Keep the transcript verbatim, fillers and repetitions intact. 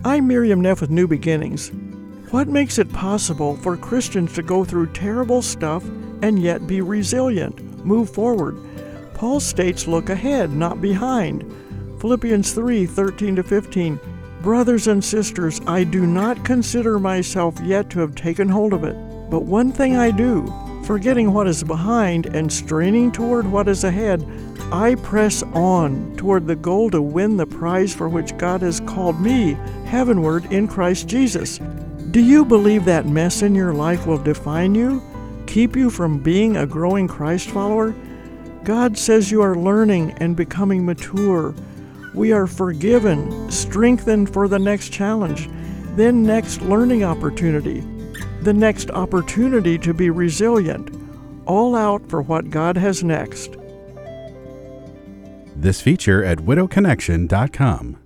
I'm Miriam Neff with New Beginnings. What makes it possible for Christians to go through terrible stuff and yet be resilient, move forward? Paul states, look ahead, not behind. Philippians three, thirteen to fifteen. Brothers and sisters, I do not consider myself yet to have taken hold of it. But one thing I do, forgetting what is behind and straining toward what is ahead, I press on toward the goal to win the prize for which God has called me heavenward in Christ Jesus. Do you believe that mess in your life will define you, keep you from being a growing Christ follower? God says you are learning and becoming mature. We are forgiven, strengthened for the next challenge, then next learning opportunity, the next opportunity to be resilient, all out for what God has next. This feature at widow connection dot com.